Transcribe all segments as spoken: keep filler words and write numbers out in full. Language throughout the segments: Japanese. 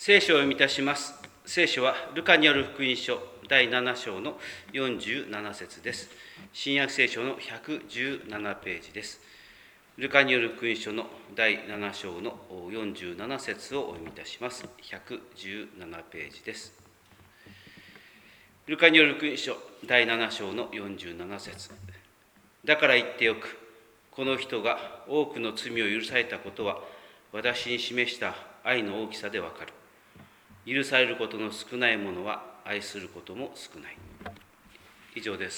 聖書を読みいたします。聖書はルカによる福音書だいなな章のよんじゅうなな節です。新約聖書のひゃくじゅうななページです。ルカによる福音書のだいなな章のよんじゅうなな節をお読みいたします。ひゃくじゅうななページです。ルカによる福音書だいなな章のよんじゅうなな節。だから言っておく。この人が多くの罪を許されたことは、私に示した愛の大きさでわかる。許されることの少ないものは愛することも少ない。以上です。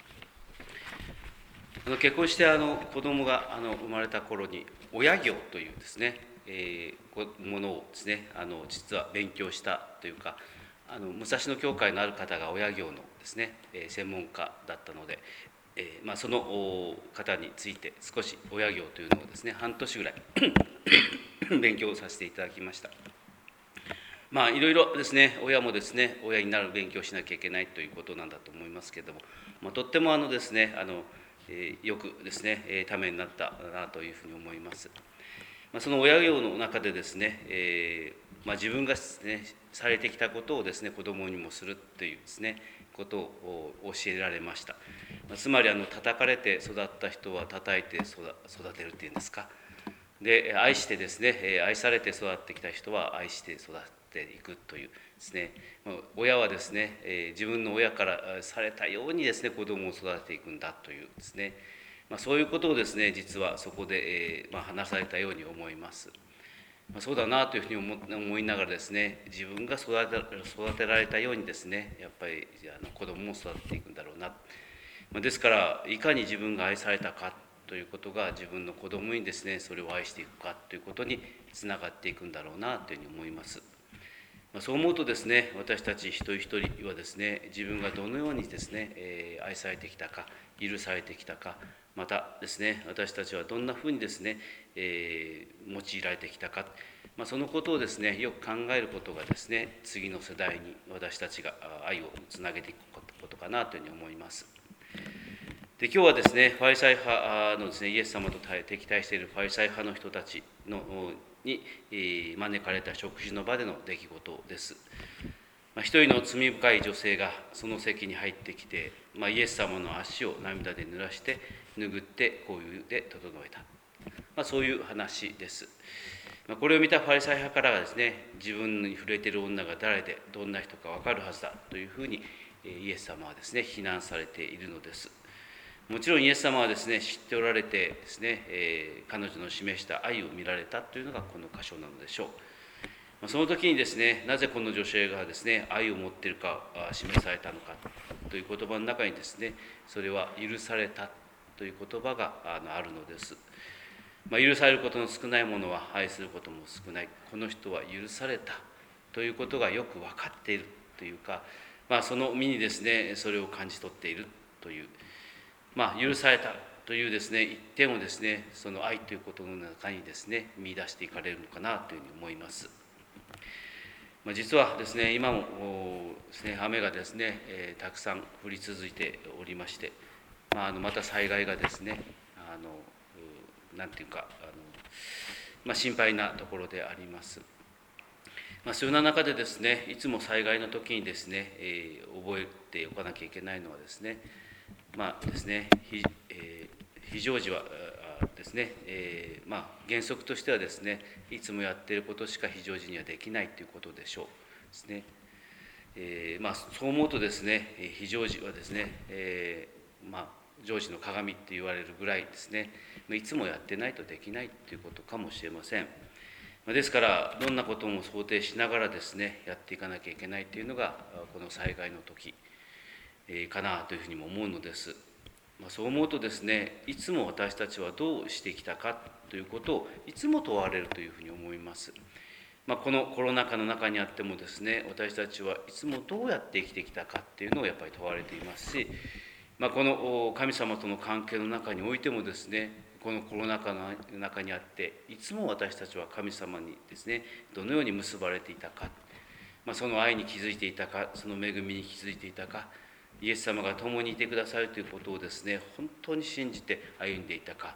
あの結婚してあの子供があの生まれた頃に親業というですね、えー、ものをですねあの実は勉強したというか、あの武蔵野教会のある方が親業のですね、えー、専門家だったので、えーまあ、その方について少し親業というのをですね半年ぐらい勉強させていただきました。まあいろいろですね、親もですね親になる勉強しなきゃいけないということなんだと思いますけれども、まあ、とってもあのですねあの、えー、よくですね、えー、ためになったなというふうに思います。まあ、その親業の中でですね、えーまあ、自分がですねされてきたことをですね子供にもするというですねことを教えられました。まあ、つまりあの叩かれて育った人は叩いて育てるっていうんですか。で愛してですね愛されて育ってきた人は愛して育てていくというですね、親はですね自分の親からされたようにですね子供を育てていくんだというですね、まあ、そういうことをですね実はそこで、まあ、話されたように思います。まあ、そうだなというふうに 思, 思いながらですね自分が育て育てられたようにですねやっぱりあの子供を育てていくんだろうな。まあ、ですからいかに自分が愛されたかということが自分の子供にですねそれを愛していくかということにつながっていくんだろうなというふうに思います。まあ、そう思うとですね私たち一人一人はですね自分がどのようにですね、えー、愛されてきたか許されてきたか、またですね私たちはどんなふうにですね、えー、用いられてきたか、まあ、そのことをですねよく考えることがですね次の世代に私たちが愛をつなげていくことかなというふうに思います。で今日はですねファリサイ派のですねイエス様と敵対しているファリサイ派の人たちのに招かれた食事の場での出来事です。まあ、一人の罪深い女性がその席に入ってきて、まあ、イエス様の足を涙で濡らして拭って香油で整えた、まあ、そういう話です。まあ、これを見たファリサイ派からはですね自分に触れている女が誰でどんな人か分かるはずだというふうにイエス様はですね非難されているのです。もちろんイエス様はですね知っておられてですね、えー、彼女の示した愛を見られたというのがこの箇所なのでしょう。まあ、その時にですねなぜこの女性がですね愛を持っているか示されたのかという言葉の中にですねそれは許されたという言葉があるのです。まあ、許されることの少ないものは愛することも少ない。この人は許されたということがよく分かっているというか、まあ、その身にですねそれを感じ取っているという、まあ、許されたというですね一点をですねその愛ということの中にですね見出していかれるのかなというふうに思います。まあ、実はですね今もですね雨がですね、えー、たくさん降り続いておりまして、まあ、あのまた災害がですねあのなんていうかあの、まあ、心配なところであります。まあ、そういうような中でですねいつも災害の時にですね、えー、覚えておかなきゃいけないのはですねまあですね、非、えー、非常時はですね、えー、まあ原則としてはですね、いつもやっていることしか非常時にはできないということでしょうですね。えー、まあそう思うとですね、非常時はですね、えー、まあ常時の鏡って言われるぐらいですね、いつもやってないとできないということかもしれません。ですからどんなことも想定しながらですねやっていかなきゃいけないというのがこの災害の時かなというふうにも思うのです。まあ、そう思うとですねいつも私たちはどうしてきたかということをいつも問われるというふうに思います。まあ、このコロナ禍の中にあってもですね私たちはいつもどうやって生きてきたかっていうのをやっぱり問われていますし、まあ、この神様との関係の中においてもですねこのコロナ禍の中にあっていつも私たちは神様にですねどのように結ばれていたか、まあ、その愛に気づいていたかその恵みに気づいていたかイエス様が共にいてくださるということをですね本当に信じて歩んでいたか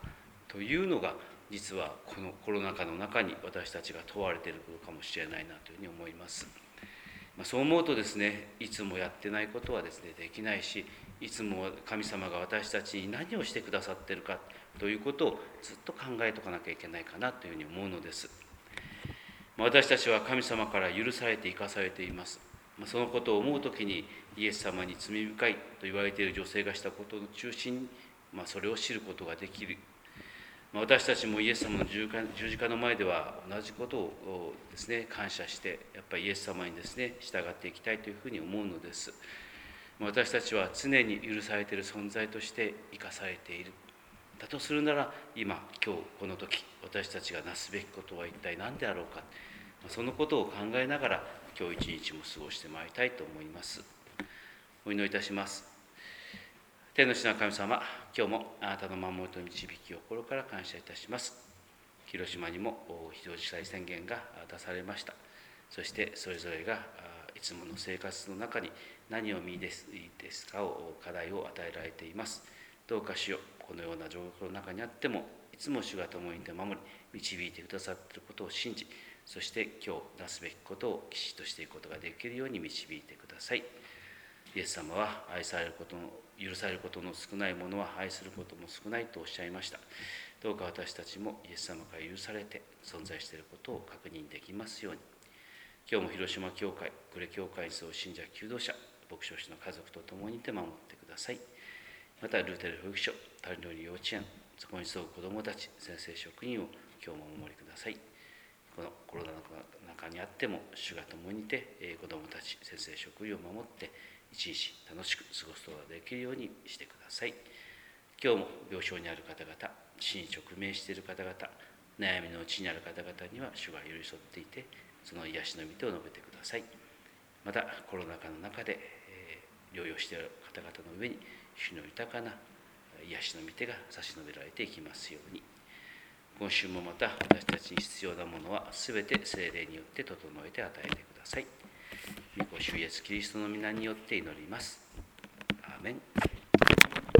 というのが実はこのコロナ禍の中に私たちが問われていることかもしれないなというふうに思います。まあ、そう思うとですね、いつもやってないことはですねできないし、いつも神様が私たちに何をしてくださっているかということをずっと考えておかなきゃいけないかなというふうに思うのです。私たちは神様から許されて生かされています。そのことを思うときに、イエス様に罪深いと言われている女性がしたことの中心に、まあ、それを知ることができる。私たちもイエス様の十字架の前では同じことをですね感謝して、やっぱりイエス様にですね従っていきたいというふうに思うのです。私たちは常に許されている存在として生かされている。だとするなら、今今日この時私たちがなすべきことは一体何であろうか、そのことを考えながら今日一日も過ごしてまいりたいと思います。お祈りいたします。天の父なる神様、今日もあなたの守りと導きを心から感謝いたします。広島にも非常事態宣言が出されました。そしてそれぞれがいつもの生活の中に何を見出すですかを課題を与えられています。どうか主よ、このような状況の中にあってもいつも主が共にいて守り導いてくださっていることを信じ、そして今日なすべきことをきちっとしていくことができるように導いてください。イエス様は愛されることの許されることの少ないものは愛することも少ないとおっしゃいました。どうか私たちもイエス様から許されて存在していることを確認できますように。今日も広島教会、呉教会にそう信者求道者、牧師の家族と共にいて守ってください。またルーテル保育所、タリノリ幼稚園、そこに住む子どもたち、先生職員を今日もお守りください。このコロナの中にあっても主が共にいて子どもたち、先生職員を守って一日楽しく過ごすことができるようにしてください。今日も病床にある方々、死に直面している方々、悩みのうちにある方々には主が寄り添っていて、その癒しの御手を述べてください。またコロナ禍の中で、えー、療養している方々の上に主の豊かな癒しの御手が差し伸べられていきますように。今週もまた私たちに必要なものはすべて聖霊によって整えて与えてください。御子主イエスキリストの皆によって祈ります。アーメン。